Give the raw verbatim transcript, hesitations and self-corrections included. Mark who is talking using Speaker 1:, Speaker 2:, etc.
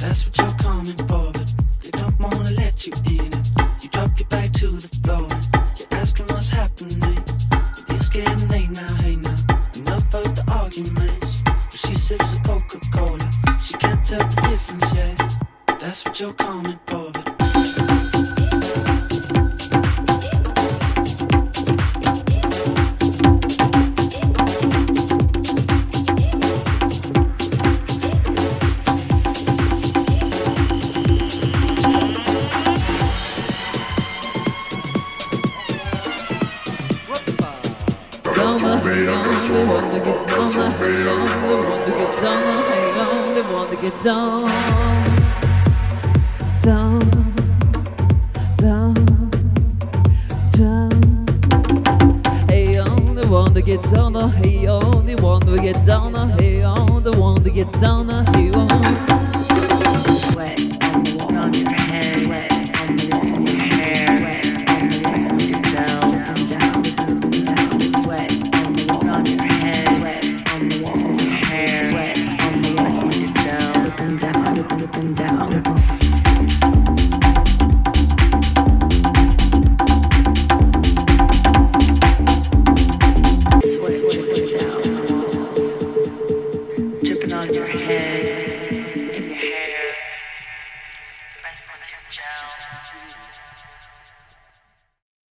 Speaker 1: That's what you're coming for, but they don't wanna let you in it. You drop your back to the floor and you're asking what's happening. It's getting late now, hey now. Enough of the arguments. But she sips the Coca-Cola. She can't tell the difference yet. That's what you're coming for, but
Speaker 2: Get down, down, down, down. Hey, on the one to get down, hey, on the one to get down, hey, on the one to get down, hey, on. Sweat on the wall on your head, sweat on the wall on your hair, sweat on the wall on your down, up and down, up and down. Sweat on the wall on your head, sweat on the wall on your hair, sweat on the wall on your down, up and down, up and up and down. Up and sweat dripping down, dripping on your head.